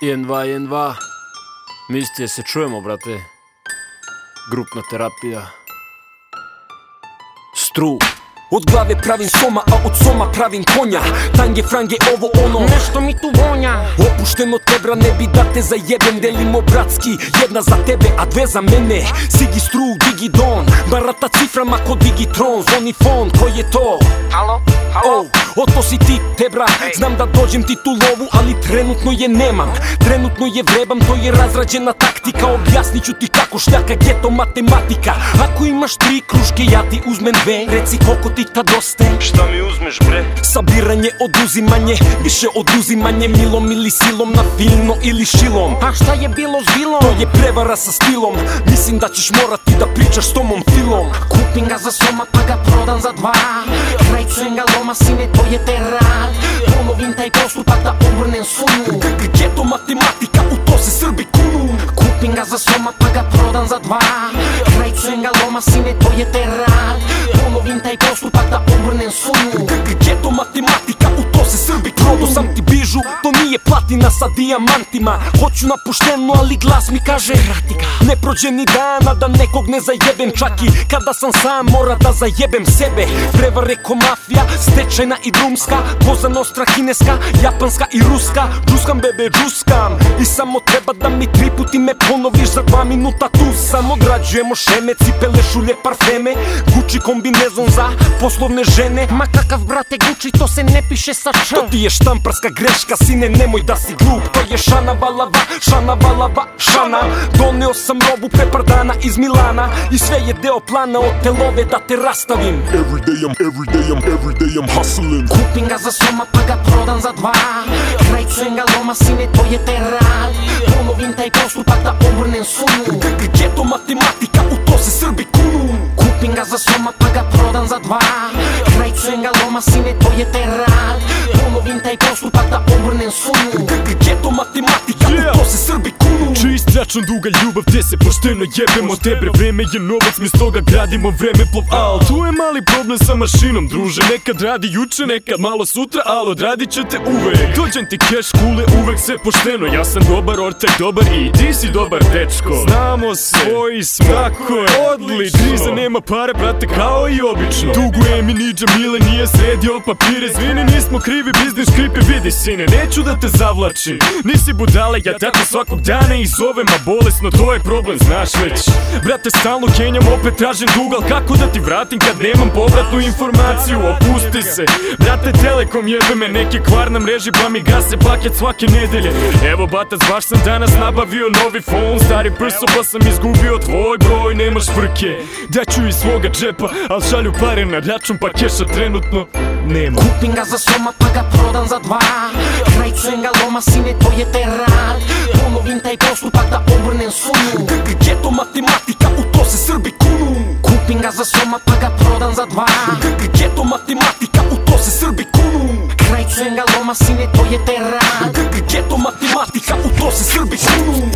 1, 2, 1, 2. Mislite se čujemo, brate. Grupna terapija. Stru. Od glave pravim soma, a od soma pravim konja. Tange, frange, ovo ono, nešto mi tu vonja. Opušteno tebra, ne bi da te zajebem. Delimo bratski, jedna za tebe, a dve za mene. Sigi Stru, Digi Don, barata ciframa ko Digitron. Zvoni fon, ko je to? Halo? O to si ti, tebra. Znam da dođem ti tu lovu, ali trenutno je nemam. Trenutno je vrebam, to je razrađena taktika. Objasnit ću ti kako šljaka geto matematika. Ako imaš 3 kruške, ja ti uzmem 2. Reci koliko ti tad oste. Šta mi uzmeš, bre? Sabiranje, oduzimanje, više oduzimanje. Milom ili silom, na fino ili šilom. A šta je bilo s bilom? To je prevara sa stilom. Mislim da ćeš morati da pričaš s tomom filom. Kupim ga za soma pa ga prodam za 2. Krajcujem ga loma, sine, to je te rad. Ponovim taj postupak da obrnem sumu. Geto matematika, u to se Srbi kunu. Kupim ga za soma pa ga prodam za 2. Krajcujem ga loma, sine, to je te rad. Ponovim taj postupak da obrnem sumu. Geto matematika, u to se Srbi kunu. Prodao sam ti bižu, to nije platina sa dijamantima. Hoću na poštenu, ali glas mi kaže vrati ga. Ne prođe ni dana da nekog ne zajebem. Čak i kada sam sam, mora da zajebem sebe. Prevare ko mafija, stečajna i drumska. Koza nostra, kineska, japanska i ruska. Džuskam, bebe, džuskam. I samo treba da mi 3 puti me ponoviš. Za 2 minuta tu sam. Odrađujemo šeme, cipele, šulje, parfeme. Gucci kombinezon za poslovne žene. Ma kakav, brate, Gucci, to se ne piše sa č. To ti je štamparska greška, sine, nemoj da si glup. To je šana valava, šana valava, šana. Doneo sam robu pre par dana iz Milana. I sve je deo plana od te love da te rastavim. Every day I'm hustling. Kupim ga za soma pa ga prodam za 2. Krajcujem ga loma, sine, to je te rad. Ponovim taj postupak da obrnem sumu. Geto matematika, u to se Srbi kunu. Kupim ga za soma pa ga prodam za 2. Krajcujem ga loma, sine, to je te rad. Ponovim taj postupak da obrnem sumu. Geto matematika, u to se Srbi kunu. Čist račun, duga ljubav, te se pošteno jebemo. Tebre, vreme je novac, mi s toga gradimo vremeplov. Al, tu je mali problem sa mašinom, druže. Nekad radi juče, nekad malo sutra, al odradit će te uvek. Dođem ti keš, kule, uvek sve pošteno. Ja sam dobar ortak, dobar i ti si dobar dečko. Znamo se, svoji smo, tako je, odlično. Kriza nema pare, brate, kao i obično. Dugujem i niđa Mile nije sredio papire. Zvini, nismo krivi, biznis škripe, vidi sine. Neću da te zavlačim, nisi budale, ja tako svakog dana ih zovem, a bolesno, to je problem, znaš već. Brate, stalno kenjam, opet tražim dug, al kako da ti vratim kad nemam povratnu informaciju? Opusti se, brate, Telekom jebe me, neki kvar na mreži pa mi gase paket svake nedelje. Evo batac, baš sam danas nabavio novi fon, stari prso pa sam izgubio tvoj broj, nemaš frke. Daću iz svoga džepa, al šalju pare na račun pa keša trenutno nema. Kupim ga za soma pa ga prodam za 2. Krajcujem ga loma, sine, to je te rad. Ponovim taj postupak da obrnem sumu. Geto matematika, u to se Srbi kunu. Kupim ga za soma pa ga prodam za 2. Geto matematika, u to se Srbi kunu. Krajcujem ga loma, sine, to je te rad. Geto matematika, u to se Srbi kunu.